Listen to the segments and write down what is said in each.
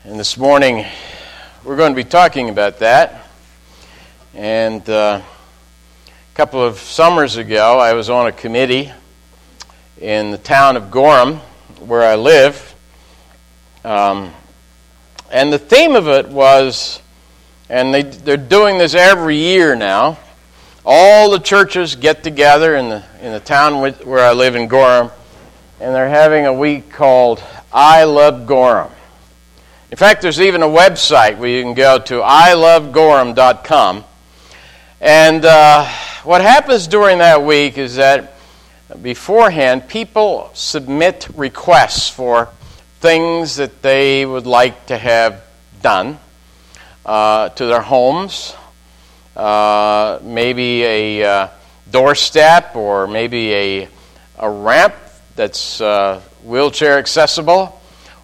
And this morning, we're going to be talking about that. And a couple of summers ago, I was on a committee in the town of Gorham, where I live. And the theme of it was, and they're doing this every year now, all the churches get together in the town where I live in Gorham, and they're having a week called I Love Gorham. In fact, there's even a website where you can go to ilovegorham.com. And what happens during that week is that beforehand, people submit requests for things that they would like to have done to their homes. Maybe a doorstep, or maybe a ramp that's wheelchair accessible,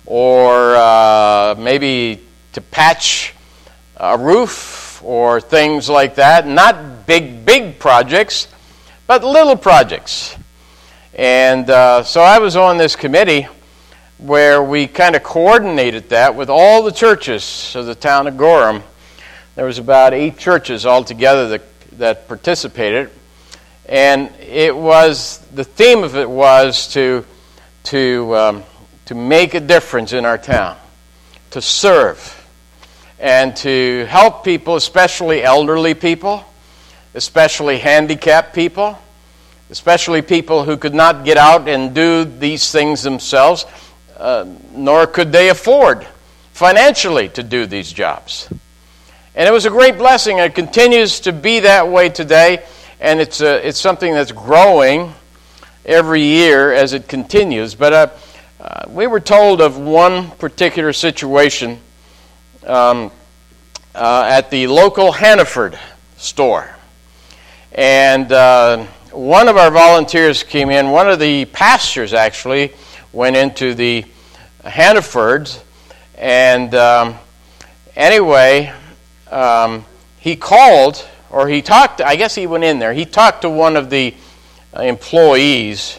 or maybe to patch a roof or things like that. Not big projects, but little projects. And so I was on this committee where we kind of coordinated that with all the churches of the town of Gorham. There was about 8 churches altogether that participated. And the theme of it was to make a difference in our town, to serve, and to help people, especially elderly people, especially handicapped people, especially people who could not get out and do these things themselves, nor could they afford financially to do these jobs. And it was a great blessing. It continues to be that way today, and it's something that's growing every year as it continues. But we were told of one particular situation at the local Hannaford store. And one of our volunteers came in. One of the pastors actually went into the Hannafords. And anyway, he called, or he talked, I guess he went in there. He talked to one of the employees,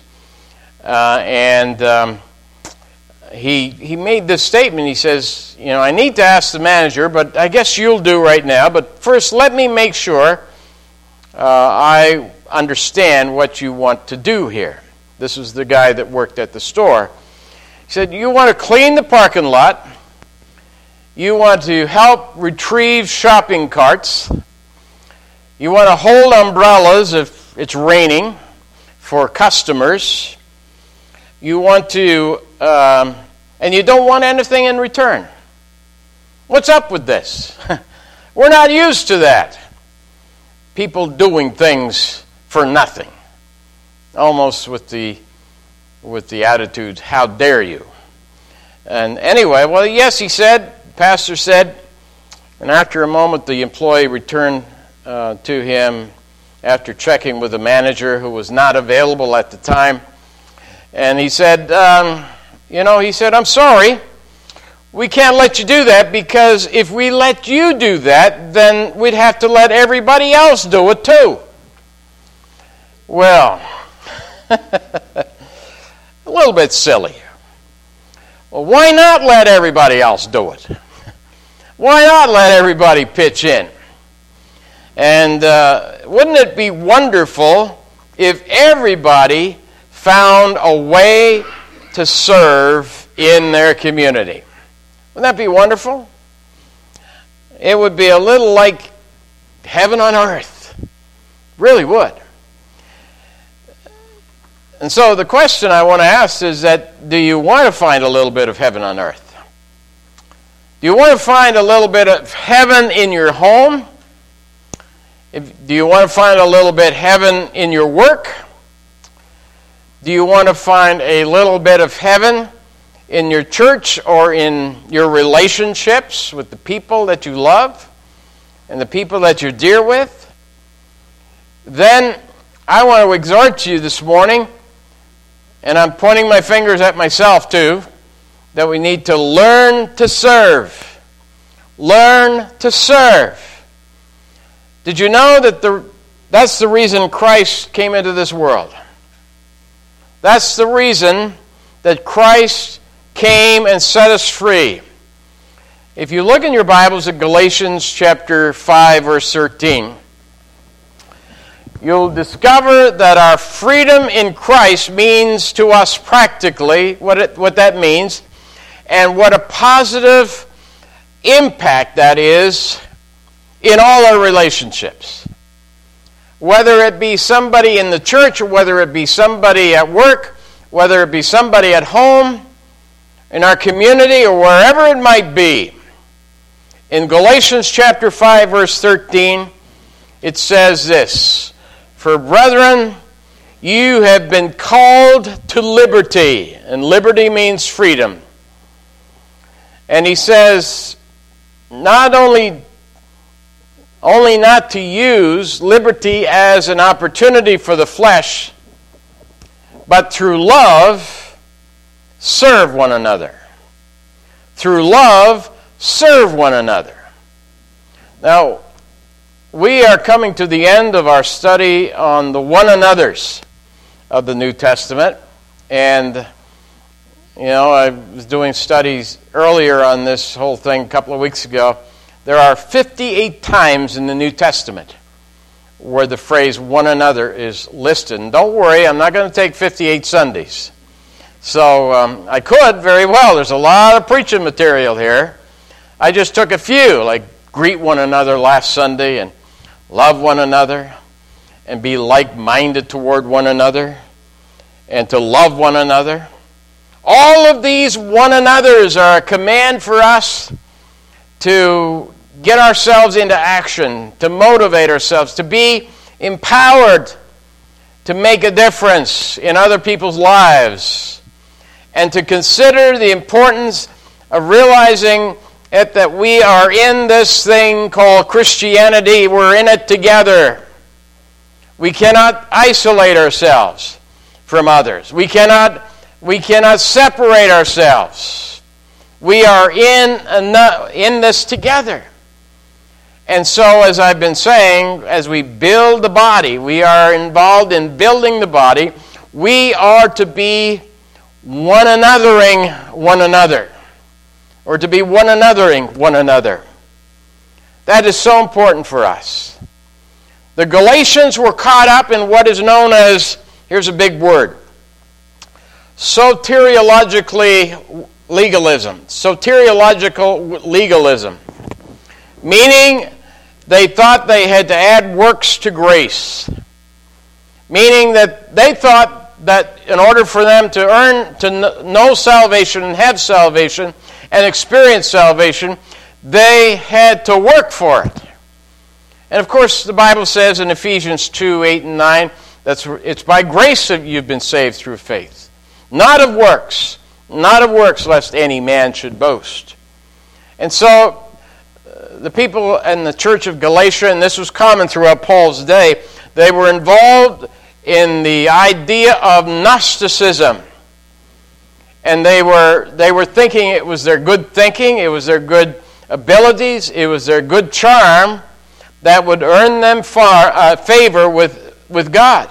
and he made this statement. He says, I need to ask the manager, but I guess you'll do right now. But first, let me make sure I understand what you want to do here. This was the guy that worked at the store. He said, you want to clean the parking lot. You want to help retrieve shopping carts. You want to hold umbrellas if it's raining for customers. You want to, and you don't want anything in return. What's up with this? We're not used to that. People doing things for nothing. Almost with the attitude, how dare you? And anyway, well, yes, he said, pastor said, and after a moment the employee returned to him after checking with the manager, who was not available at the time. And he said, I'm sorry, we can't let you do that, because if we let you do that, then we'd have to let everybody else do it too. Well, a little bit silly. Well, why not let everybody else do it? Why not let everybody pitch in? And wouldn't it be wonderful if everybody found a way to serve in their community? Wouldn't that be wonderful? It would be a little like heaven on earth. Really would. And so the question I want to ask is that, do you want to find a little bit of heaven on earth? Do you want to find a little bit of heaven in your home? Do you want to find a little bit of heaven in your work? Do you want to find a little bit of heaven in your church or in your relationships with the people that you love and the people that you're dear with? Then I want to exhort you this morning, and I'm pointing my fingers at myself too, that we need to learn to serve. Learn to serve. Did you know that that's the reason Christ came into this world? That's the reason that Christ came and set us free. If you look in your Bibles at Galatians chapter 5, verse 13, you'll discover that our freedom in Christ means to us practically what that means, and what a positive impact that is in all our relationships. Whether it be somebody in the church, or whether it be somebody at work, whether it be somebody at home, in our community, or wherever it might be. In Galatians chapter 5, verse 13, it says this, "For brethren, you have been called to liberty." And liberty means freedom. And he says, not only not to use liberty as an opportunity for the flesh, but through love, serve one another. Through love, serve one another. Now, we are coming to the end of our study on the one another's of the New Testament. And, I was doing studies earlier on this whole thing a couple of weeks ago. There are 58 times in the New Testament where the phrase one another is listed. And don't worry, I'm not going to take 58 Sundays. So I could very well. There's a lot of preaching material here. I just took a few, like greet one another last Sunday, and love one another, and be like-minded toward one another, and to love one another. All of these one another's are a command for us to get ourselves into action, to motivate ourselves, to be empowered to make a difference in other people's lives, and to consider the importance of realizing that we are in this thing called Christianity. We're in it together. We cannot isolate ourselves from others. We cannot separate ourselves. We are in this together. And so, as I've been saying, as we build the body, we are involved in building the body. We are to be one anothering one another, or to be one anothering one another. That is so important for us. The Galatians were caught up in what is known as, here's a big word, soteriological legalism. Soteriological legalism. Meaning they thought they had to add works to grace. Meaning that they thought that in order for them to know salvation and have salvation and experience salvation, they had to work for it. And of course, the Bible says in Ephesians 2, 8 and 9, it's by grace that you've been saved through faith. Not of works, lest any man should boast. And so, the people in the church of Galatia, and this was common throughout Paul's day, they were involved in the idea of Gnosticism. And they were thinking it was their good thinking, it was their good abilities, it was their good charm that would earn them favor with God.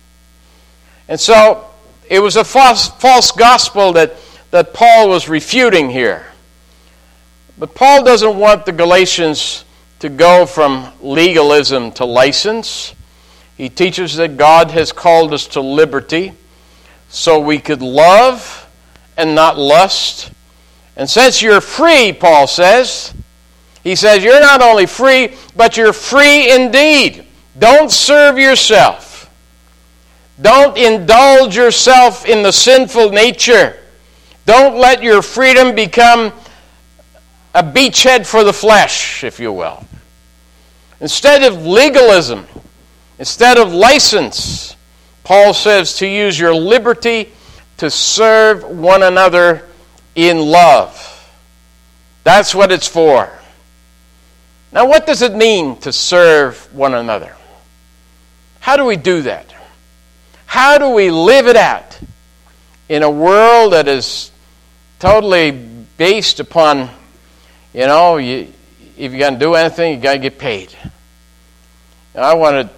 And so it was a false gospel that Paul was refuting here. But Paul doesn't want the Galatians to go from legalism to license. He teaches that God has called us to liberty so we could love and not lust. And since you're free, Paul says, he says you're not only free, but you're free indeed. Don't serve yourself. Don't indulge yourself in the sinful nature. Don't let your freedom become a beachhead for the flesh, if you will. Instead of legalism, instead of license, Paul says to use your liberty to serve one another in love. That's what it's for. Now, what does it mean to serve one another? How do we do that? How do we live it out in a world that is totally based upon, if you're going to do anything, you got to get paid. Now, I wanted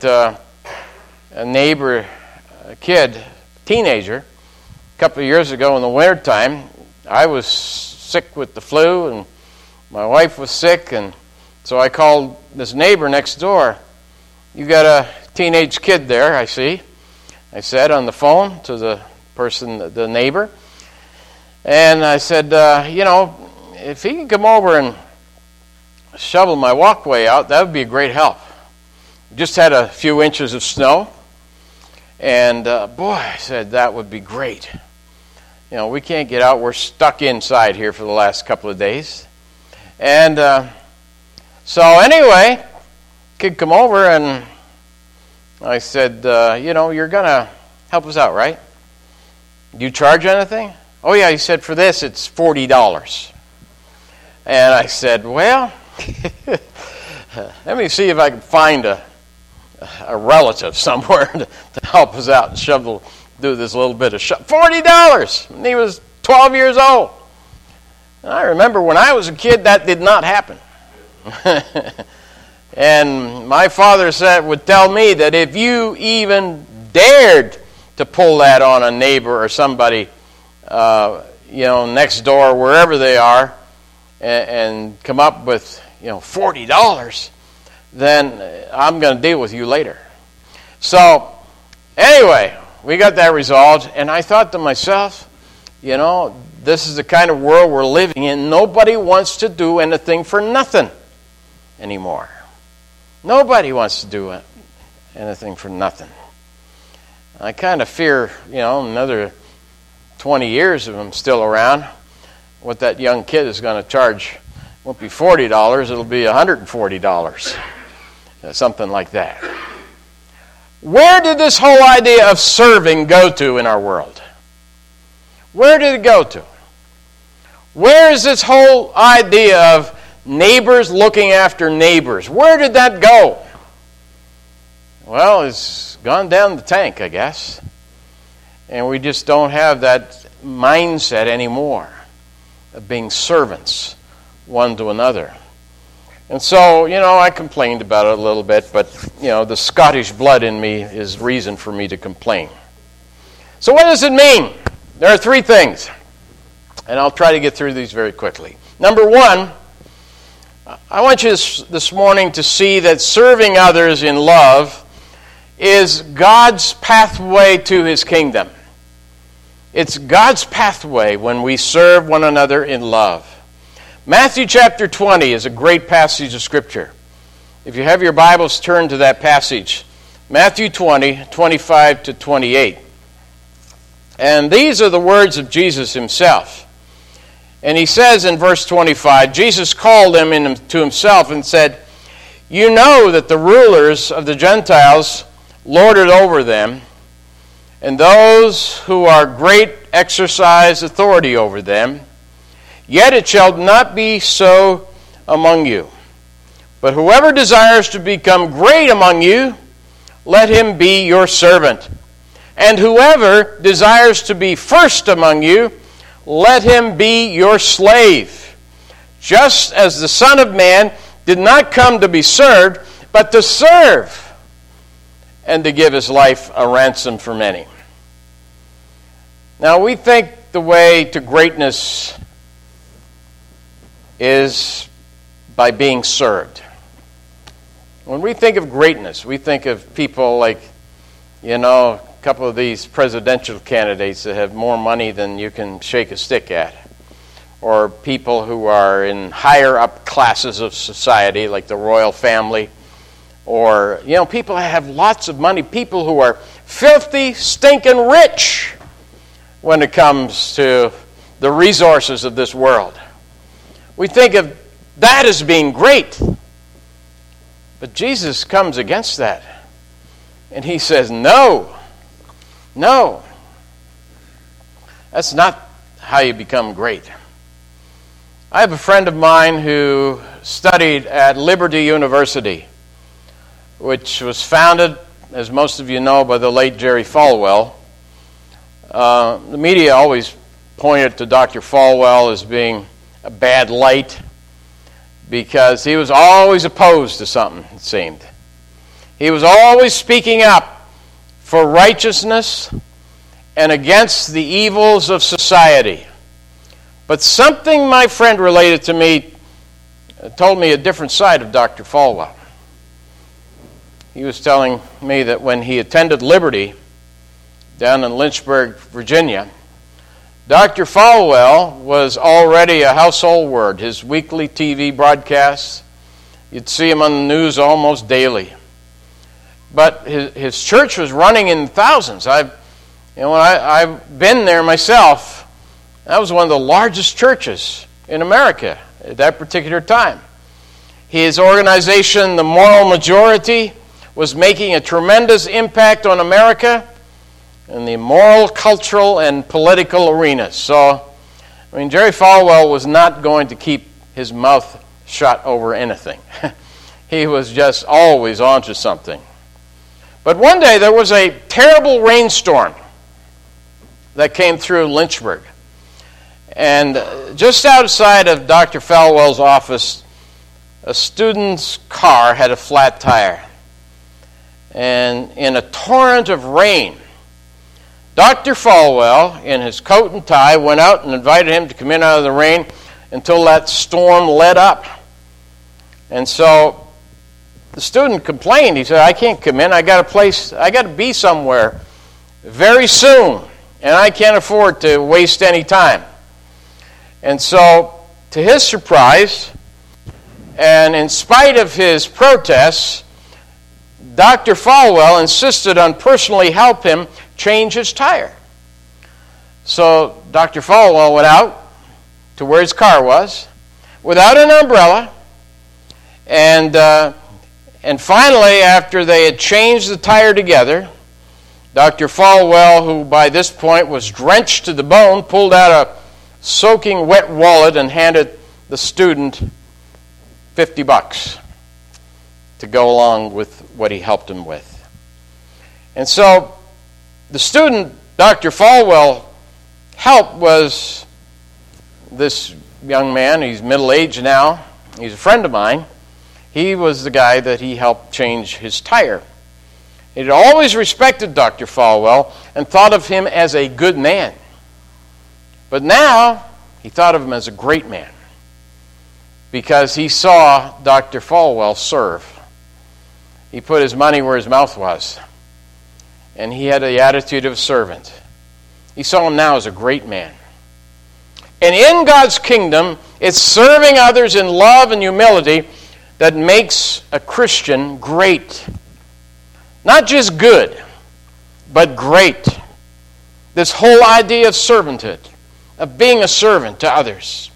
a neighbor, a kid, teenager, a couple of years ago in the wintertime. I was sick with the flu, and My wife was sick, and so I called this neighbor next door. "You got a teenage kid there, I see," I said on the phone to the person, the neighbor. And I said, if he can come over and shovel my walkway out, that would be a great help. We just had a few inches of snow. And boy, I said, that would be great. We can't get out. We're stuck inside here for the last couple of days. And so anyway, kid come over, and I said, you're going to help us out, right? Do you charge anything? "Oh, yeah," he said, "for this it's $40. And I said, "Well, let me see if I can find a relative somewhere to help us out and do this little bit of $40. And he was 12 years old. And I remember when I was a kid, that did not happen. And my father would tell me that if you even dared to pull that on a neighbor or somebody, next door, wherever they are, and come up with, $40, then I'm going to deal with you later. So, anyway, we got that resolved, and I thought to myself, this is the kind of world we're living in. Nobody wants to do anything for nothing anymore. Nobody wants to do anything for nothing. I kind of fear, another 20 years if I'm still around, what that young kid is going to charge won't be $40, it'll be $140. Something like that. Where did this whole idea of serving go to in our world? Where did it go to? Where is this whole idea of neighbors looking after neighbors? Where did that go? Well, it's gone down the tank, I guess. And we just don't have that mindset anymore of being servants one to another. And so, I complained about it a little bit, but, the Scottish blood in me is reason for me to complain. So what does it mean? There are three things, and I'll try to get through these very quickly. Number one, I want you this morning to see that serving others in love is God's pathway to His kingdom. It's God's pathway when we serve one another in love. Matthew chapter 20 is a great passage of Scripture. If you have your Bibles, turn to that passage. Matthew 20, 25 to 28. And these are the words of Jesus Himself. And He says in verse 25, Jesus called them to Himself and said, "You know that the rulers of the Gentiles lord it over them, and those who are great exercise authority over them. Yet it shall not be so among you. But whoever desires to become great among you, let him be your servant. And whoever desires to be first among you, let him be your slave. Just as the Son of Man did not come to be served, but to serve, and to give His life a ransom for many." Now, we think the way to greatness is by being served. When we think of greatness, we think of people like, a couple of these presidential candidates that have more money than you can shake a stick at. Or people who are in higher up classes of society, like the royal family. Or, people that have lots of money. People who are filthy, stinking rich when it comes to the resources of this world. We think of that as being great. But Jesus comes against that. And He says, no. That's not how you become great. I have a friend of mine who studied at Liberty University, which was founded, as most of you know, by the late Jerry Falwell. The media always pointed to Dr. Falwell as being a bad light because he was always opposed to something, it seemed. He was always speaking up for righteousness and against the evils of society. But something my friend related to me told me a different side of Dr. Falwell. He was telling me that when he attended Liberty down in Lynchburg, Virginia, Dr. Falwell was already a household word. His weekly TV broadcasts, you'd see him on the news almost daily. But his church was running in thousands. I've been there myself. That was one of the largest churches in America at that particular time. His organization, the Moral Majority, was making a tremendous impact on America in the moral, cultural, and political arenas. So, Jerry Falwell was not going to keep his mouth shut over anything. He was just always onto something. But one day there was a terrible rainstorm that came through Lynchburg. And just outside of Dr. Falwell's office, a student's car had a flat tire. And in a torrent of rain, Dr. Falwell, in his coat and tie, went out and invited him to come in out of the rain until that storm let up. And so the student complained. He said, I can't come in. I got to be somewhere very soon, and I can't afford to waste any time. And so, to his surprise, and in spite of his protests, Dr. Falwell insisted on personally help him change his tire. So Dr. Falwell went out to where his car was without an umbrella, and finally, after they had changed the tire together, Dr. Falwell, who by this point was drenched to the bone, pulled out a soaking wet wallet and handed the student $50 to go along with what he helped him with. And so the student Dr. Falwell helped was this young man. He's middle-aged now. He's a friend of mine. He was the guy that he helped change his tire. He had always respected Dr. Falwell and thought of him as a good man. But now he thought of him as a great man because he saw Dr. Falwell serve. He put his money where his mouth was, and he had the attitude of a servant. He saw him now as a great man. And in God's kingdom, it's serving others in love and humility that makes a Christian great. Not just good, but great. This whole idea of servanthood, of being a servant to others.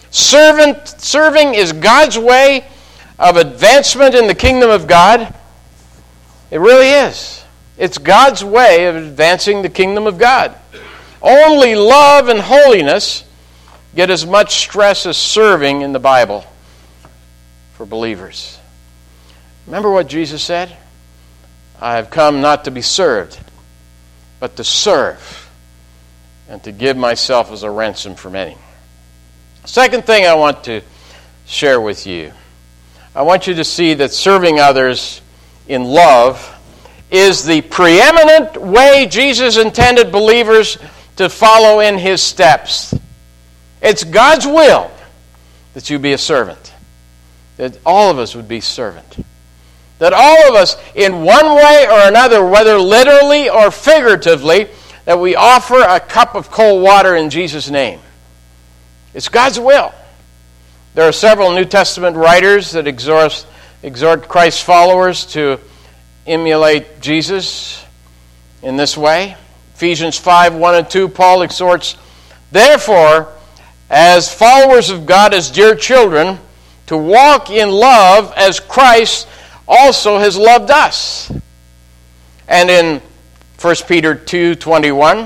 Serving is God's way of advancement in the kingdom of God. It really is. It's God's way of advancing the kingdom of God. Only love and holiness get as much stress as serving in the Bible for believers. Remember what Jesus said? I have come not to be served, but to serve and to give myself as a ransom for many. Second thing I want to share with you, I want you to see that serving others in love is the preeminent way Jesus intended believers to follow in His steps. It's God's will that you be a servant, that all of us would be servant, that all of us in one way or another, whether literally or figuratively, that we offer a cup of cold water in Jesus' name. It's God's will. There are several New Testament writers that exhort Christ's followers to emulate Jesus in this way. Ephesians 5, 1 and 2, Paul exhorts, therefore, as followers of God, as dear children, to walk in love as Christ also has loved us. And in 1 Peter 2:21,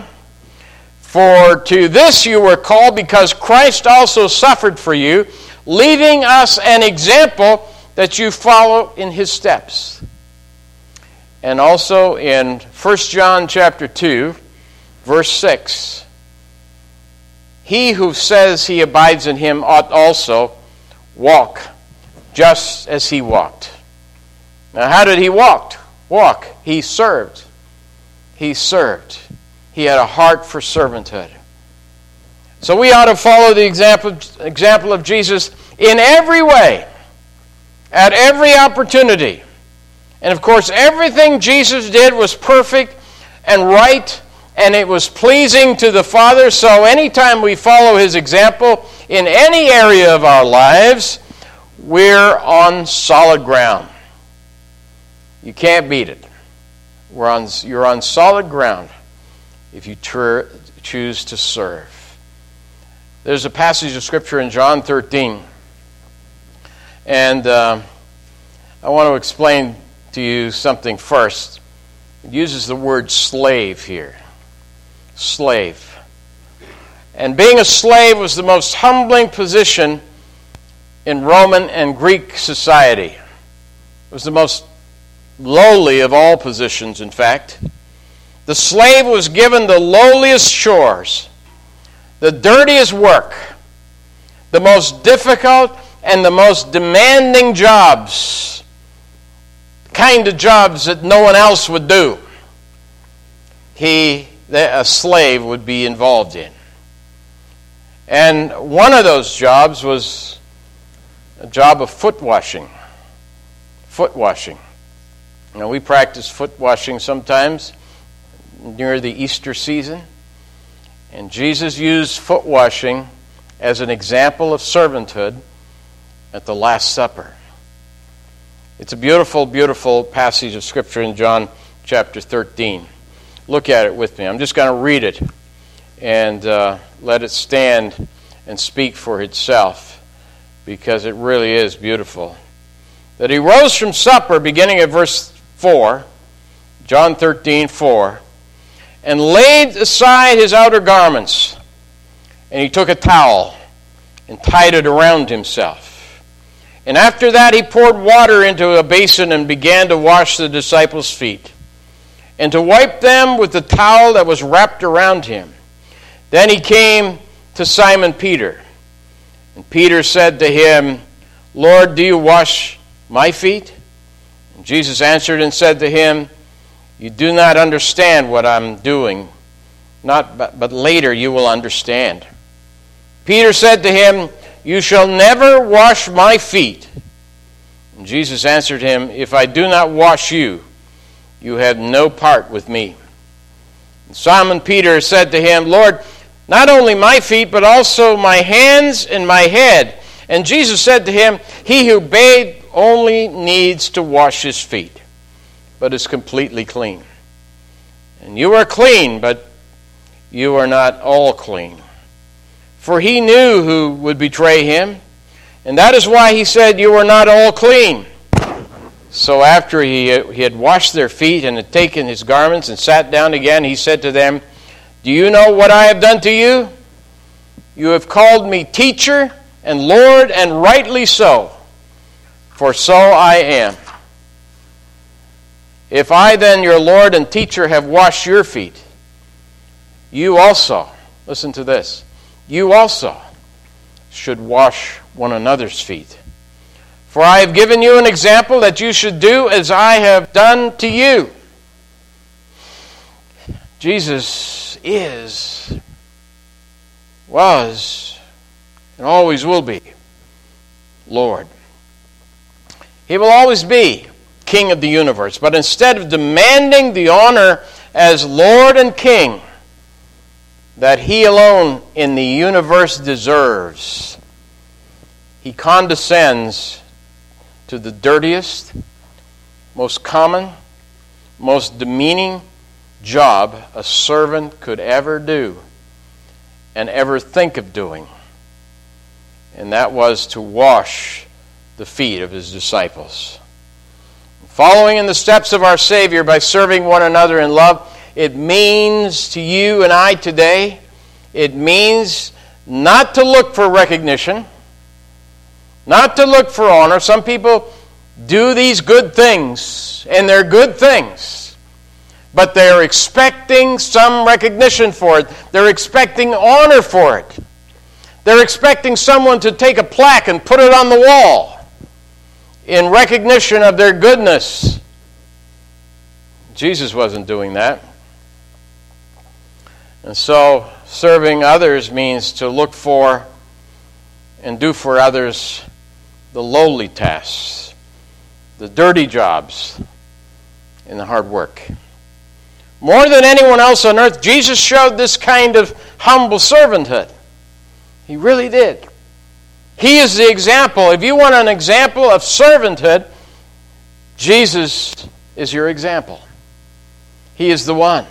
for to this you were called, because Christ also suffered for you, leaving us an example that you follow in His steps. And also in 1 John chapter 2, verse 6, he who says he abides in Him ought also walk just as He walked. Now, how did He walk? He served. He served. He had a heart for servanthood. So we ought to follow the example of Jesus in every way, at every opportunity. And of course, everything Jesus did was perfect and right, and it was pleasing to the Father. So anytime we follow his example in any area of our lives, we're on solid ground. You can't beat it. You're on solid ground if you choose to serve. There's a passage of Scripture in John 13, and I want to explain to you something first. It uses the word slave here. Slave. And being a slave was the most humbling position in Roman and Greek society. It was the most lowly of all positions, in fact. The slave was given the lowliest chores, the dirtiest work, the most difficult and the most demanding jobs, the kind of jobs that no one else would do. A slave would be involved in. And one of those jobs was a job of foot washing. Foot washing. Now, we practice foot washing sometimes near the Easter season. And Jesus used foot washing as an example of servanthood at the Last Supper. It's a beautiful, beautiful passage of Scripture in John chapter 13. Look at it with me. I'm just going to read it and let it stand and speak for itself, because it really is beautiful. That he rose from supper, beginning at verse 4, John 13:4, and laid aside his outer garments, and he took a towel and tied it around himself. And after that he poured water into a basin and began to wash the disciples' feet, and to wipe them with the towel that was wrapped around him. Then he came to Simon Peter, and Peter said to him, Lord, do you wash my feet? And Jesus answered and said to him, you do not understand what I'm doing, but later you will understand. Peter said to him, you shall never wash my feet. And Jesus answered him, if I do not wash you, you have no part with me. And Simon Peter said to him, Lord, not only my feet, but also my hands and my head. And Jesus said to him, he who bathed only needs to wash his feet, but is completely clean. And you are clean, but you are not all clean. For he knew who would betray him, and that is why he said, you are not all clean. So after he had washed their feet and had taken his garments and sat down again, he said to them, do you know what I have done to you? You have called me teacher and Lord, and rightly so, for so I am. If I then, your Lord and teacher, have washed your feet, you also, listen to this, you also should wash one another's feet. For I have given you an example that you should do as I have done to you. Jesus was, and always will be Lord. He will always be King of the universe. But instead of demanding the honor as Lord and King that he alone in the universe deserves, he condescends to the dirtiest, most common, most demeaning job a servant could ever do and ever think of doing. And that was to wash the feet of his disciples. Following in the steps of our Savior by serving one another in love, it means to you and I today, it means not to look for recognition, not to look for honor. Some people do these good things, and they're good things, but they're expecting some recognition for it. They're expecting honor for it. They're expecting someone to take a plaque and put it on the wall in recognition of their goodness. Jesus wasn't doing that. And so serving others means to look for and do for others the lowly tasks, the dirty jobs, and the hard work. More than anyone else on earth, Jesus showed this kind of humble servanthood. He really did. He is the example. If you want an example of servanthood, Jesus is your example. He is the one.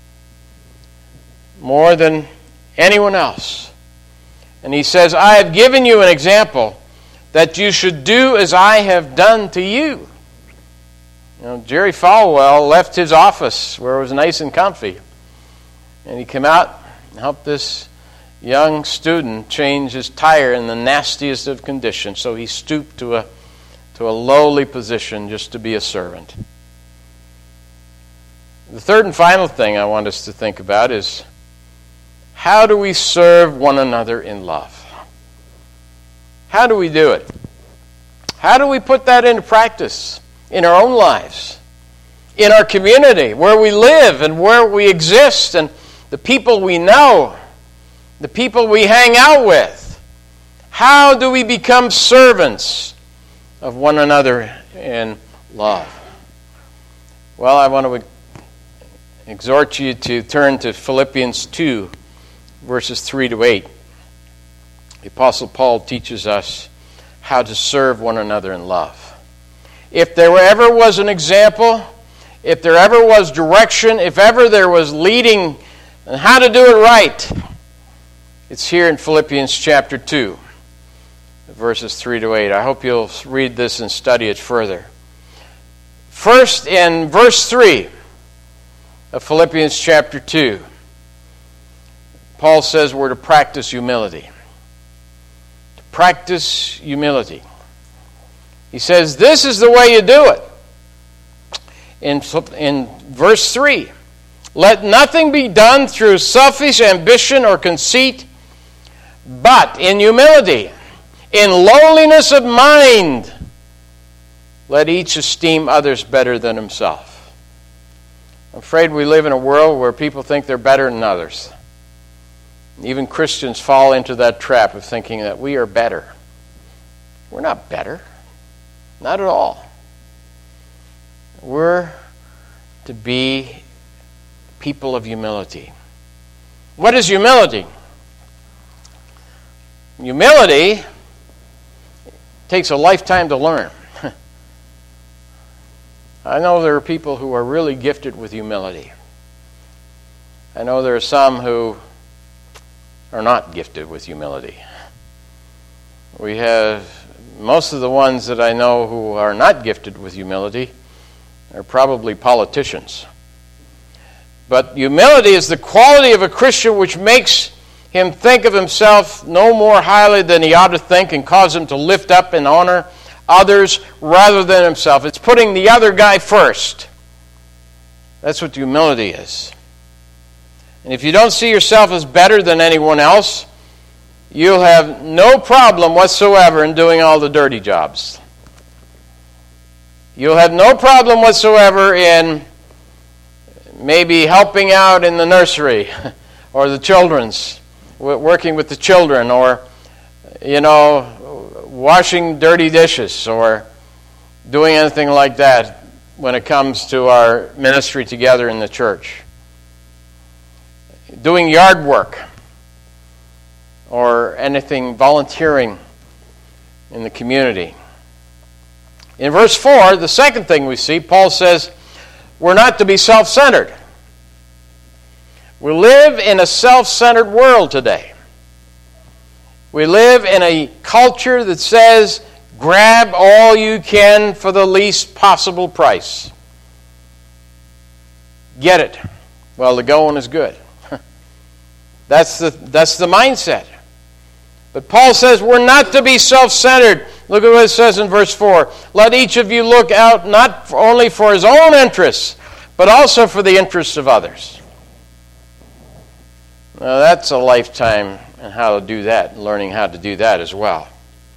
More than anyone else. And he says, I have given you an example that you should do as I have done to you. You know, Jerry Falwell left his office where it was nice and comfy. And he came out and helped this young student change his tire in the nastiest of conditions. So he stooped to a lowly position just to be a servant. The third and final thing I want us to think about is, how do we serve one another in love? How do we do it? How do we put that into practice in our own lives, in our community, where we live and where we exist, and the people we know, the people we hang out with? How do we become servants of one another in love? Well, I want to exhort you to turn to Philippians 2, verses 3 to 8. The Apostle Paul teaches us how to serve one another in love. If there ever was an example, if there ever was direction, if ever there was leading on how to do it right, it's here in Philippians chapter 2, verses 3 to 8. I hope you'll read this and study it further. First, in verse 3 of Philippians chapter 2, Paul says we're to practice humility. To practice humility. He says this is the way you do it. In verse 3, let nothing be done through selfish ambition or conceit, but in humility, in lowliness of mind, let each esteem others better than himself. I'm afraid we live in a world where people think they're better than others. Even Christians fall into that trap of thinking that we are better. We're not better. Not at all. We're to be people of humility. What is humility? Humility takes a lifetime to learn. I know there are people who are really gifted with humility. I know there are some who are not gifted with humility. We have most of the ones that I know who are not gifted with humility are probably politicians. But humility is the quality of a Christian which makes him think of himself no more highly than he ought to think and cause him to lift up and honor others rather than himself. It's putting the other guy first. That's what humility is. And if you don't see yourself as better than anyone else, you'll have no problem whatsoever in doing all the dirty jobs. You'll have no problem whatsoever in maybe helping out in the nursery or the children's, working with the children, or, washing dirty dishes or doing anything like that when it comes to our ministry together in the church. Doing yard work or anything, volunteering in the community. In verse 4, the second thing we see, Paul says, we're not to be self-centered. We live in a self-centered world today. We live in a culture that says, grab all you can for the least possible price. Get it while the going is good. That's the mindset. But Paul says we're not to be self-centered. Look at what it says in verse 4. Let each of you look out not only for his own interests, but also for the interests of others. Now that's a lifetime in how to do that, and learning how to do that as well.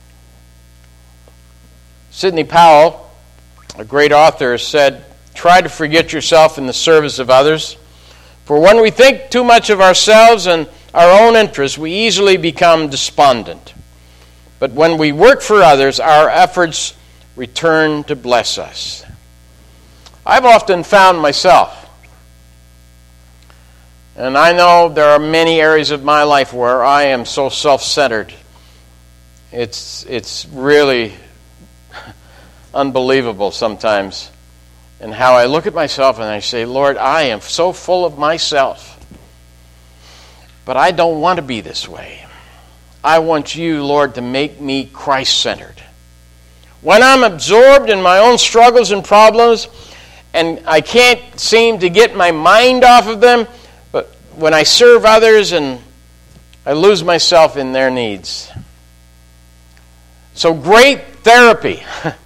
Sidney Powell, a great author, said, try to forget yourself in the service of others. For when we think too much of ourselves and our own interests, we easily become despondent. But when we work for others, our efforts return to bless us. I've often found myself, and I know there are many areas of my life where I am so self-centered. It's really unbelievable sometimes. And how I look at myself and I say, Lord, I am so full of myself. But I don't want to be this way. I want you, Lord, to make me Christ-centered. When I'm absorbed in my own struggles and problems, and I can't seem to get my mind off of them, but when I serve others and I lose myself in their needs. So great therapy.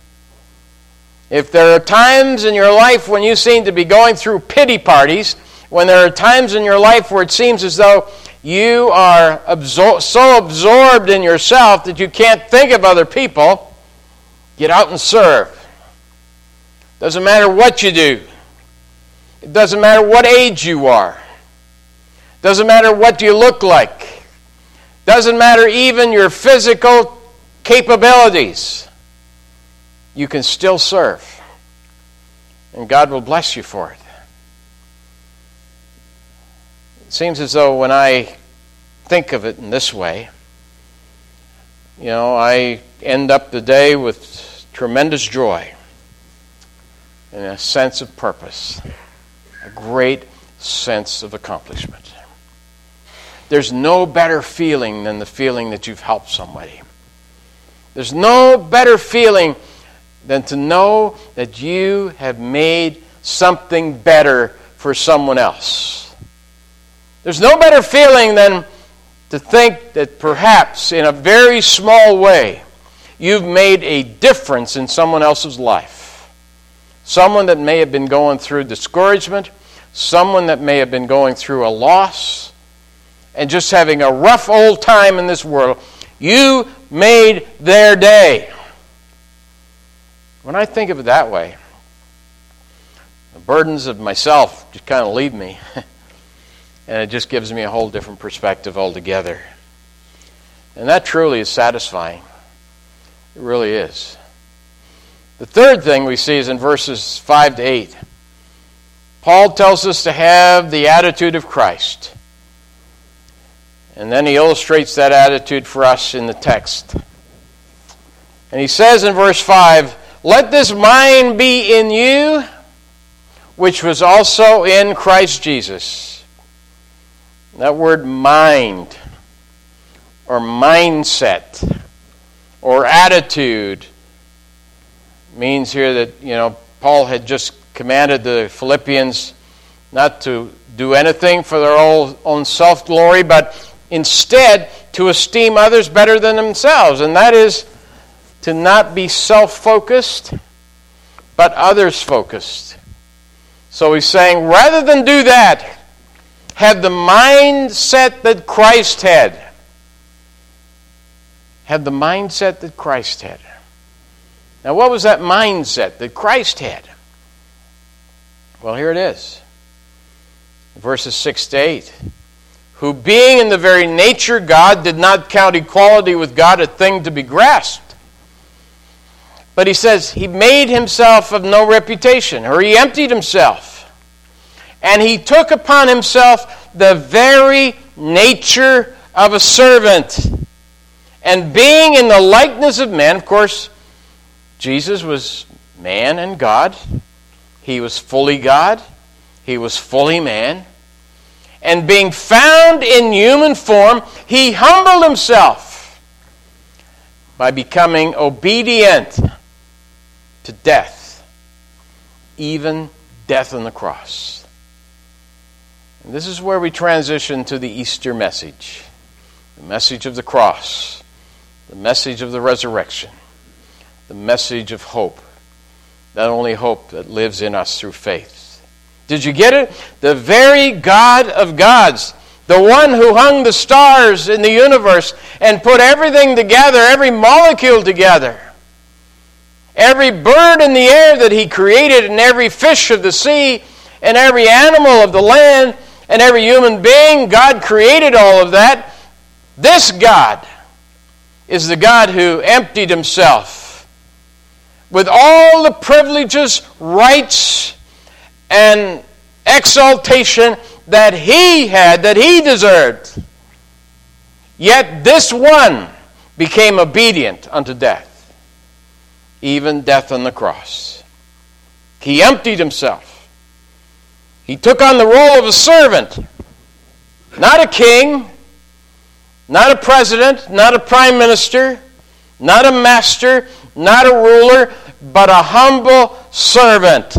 If there are times in your life when you seem to be going through pity parties, when there are times in your life where it seems as though you are so absorbed in yourself that you can't think of other people, get out and serve. Doesn't matter what you do. It doesn't matter what age you are. Doesn't matter what you look like. Doesn't matter even your physical capabilities. You can still serve. And God will bless you for it. It seems as though when I think of it in this way, I end up the day with tremendous joy and a sense of purpose, a great sense of accomplishment. There's no better feeling than the feeling that you've helped somebody. There's no better feeling than to know that you have made something better for someone else. There's no better feeling than to think that perhaps in a very small way you've made a difference in someone else's life. Someone that may have been going through discouragement, someone that may have been going through a loss, and just having a rough old time in this world. You made their day. When I think of it that way, the burdens of myself just kind of leave me. And it just gives me a whole different perspective altogether. And that truly is satisfying. It really is. The third thing we see is in verses 5 to 8. Paul tells us to have the attitude of Christ. And then he illustrates that attitude for us in the text. And he says in verse 5, "Let this mind be in you, which was also in Christ Jesus." That word mind, or mindset, or attitude, means here that, Paul had just commanded the Philippians not to do anything for their own self-glory, but instead to esteem others better than themselves. And that is to not be self-focused, but others-focused. So he's saying, rather than do that, have the mindset that Christ had. Have the mindset that Christ had. Now, what was that mindset that Christ had? Well, here it is. Verses 6 to 8. "Who being in the very nature God did not count equality with God a thing to be grasped." But he says he made himself of no reputation, or he emptied himself. And he took upon himself the very nature of a servant. And being in the likeness of man, of course, Jesus was man and God. He was fully God. He was fully man. And being found in human form, he humbled himself by becoming obedient to death, even death on the cross. And this is where we transition to the Easter message, the message of the cross, the message of the resurrection, the message of hope, that only hope that lives in us through faith. Did you get it? The very God of gods, the one who hung the stars in the universe and put everything together, every molecule together, every bird in the air that he created, and every fish of the sea, and every animal of the land, and every human being, God created all of that. This God is the God who emptied himself with all the privileges, rights, and exaltation that he had, that he deserved. Yet this one became obedient unto death, even death on the cross. He emptied himself. He took on the role of a servant, not a king, not a president, not a prime minister, not a master, not a ruler, but a humble servant.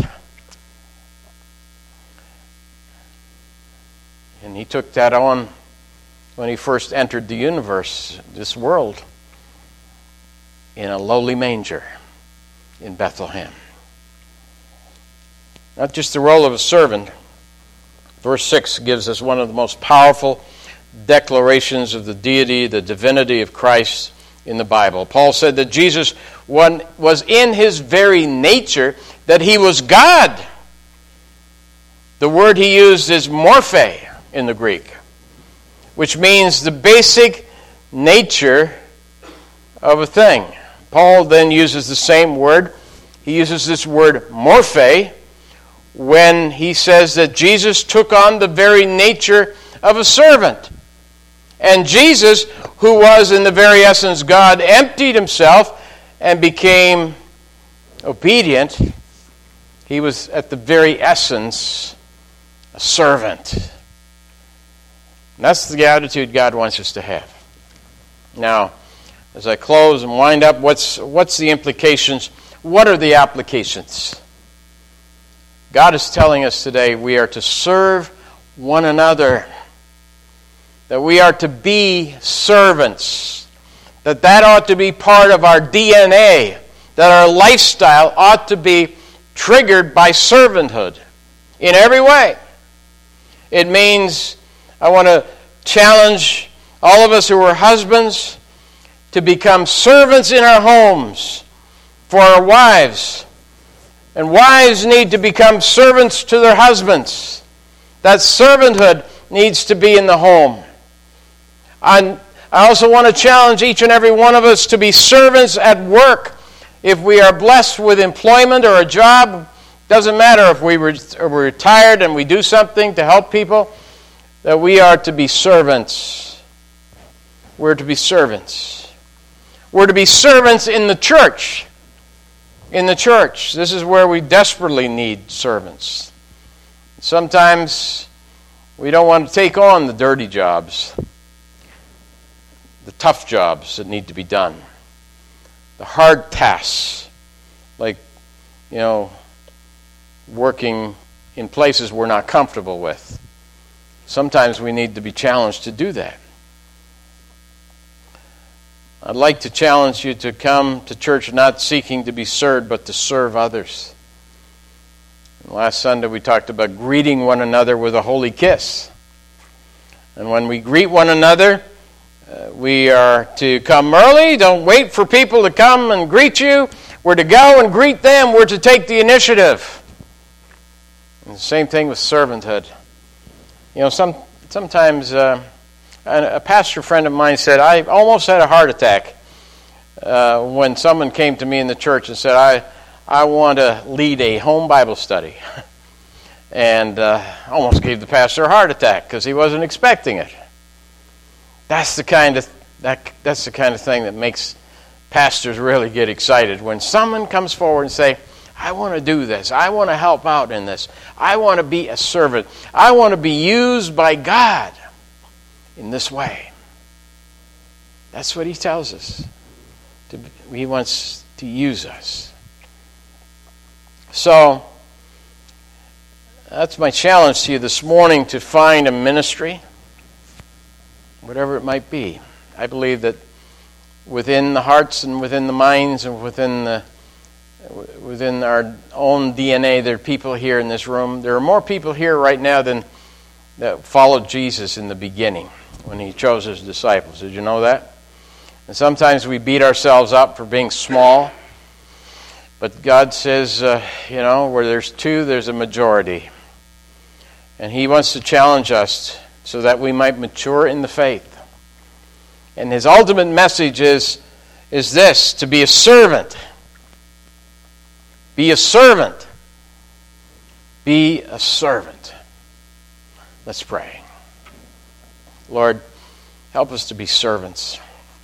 And he took that on when he first entered the universe, this world, in a lowly manger in Bethlehem. Not just the role of a servant. Verse 6 gives us one of the most powerful declarations of the deity, the divinity of Christ in the Bible. Paul said that Jesus was in his very nature, that he was God. The word he used is morphe in the Greek, which means the basic nature of a thing. Paul then uses the same word. He uses this word morphe when he says that Jesus took on the very nature of a servant. And Jesus, who was in the very essence God, emptied himself and became obedient. He was at the very essence a servant. And that's the attitude God wants us to have. Now, as I close and wind up, what's the implications? What are the applications? God is telling us today we are to serve one another, that we are to be servants, that ought to be part of our DNA, that our lifestyle ought to be triggered by servanthood in every way. It means I want to challenge all of us who are husbands to become servants in our homes for our wives. And wives need to become servants to their husbands. That servanthood needs to be in the home. I also want to challenge each and every one of us to be servants at work. If we are blessed with employment or a job, doesn't matter if we're retired and we do something to help people, that we are to be servants. We're to be servants. We're to be servants in the church. In the church. This is where we desperately need servants. Sometimes we don't want to take on the dirty jobs, the tough jobs that need to be done, the hard tasks, like, working in places we're not comfortable with. Sometimes we need to be challenged to do that. I'd like to challenge you to come to church not seeking to be served, but to serve others. Last Sunday we talked about greeting one another with a holy kiss. And when we greet one another, we are to come early. Don't wait for people to come and greet you. We're to go and greet them. We're to take the initiative. And the same thing with servanthood. Sometimes a pastor friend of mine said, I almost had a heart attack when someone came to me in the church and said, I want to lead a home Bible study. And almost gave the pastor a heart attack because he wasn't expecting it. That's the kind of thing that makes pastors really get excited. When someone comes forward and say, I want to do this. I want to help out in this. I want to be a servant. I want to be used by God in this way. That's what he tells us. He wants to use us. So, that's my challenge to you this morning, to find a ministry, whatever it might be. I believe that within the hearts and within the minds and within our own DNA, there are people here in this room. There are more people here right now than that followed Jesus in the beginning when he chose his disciples. Did you know that? And sometimes we beat ourselves up for being small. But God says, where there's two, there's a majority. And he wants to challenge us so that we might mature in the faith. And his ultimate message is this: to be a servant. Be a servant. Be a servant. Let's pray. Lord, help us to be servants.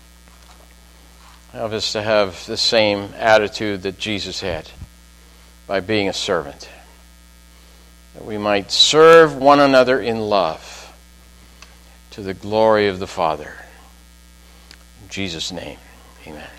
Help us to have the same attitude that Jesus had by being a servant. That we might serve one another in love to the glory of the Father. In Jesus' name, amen.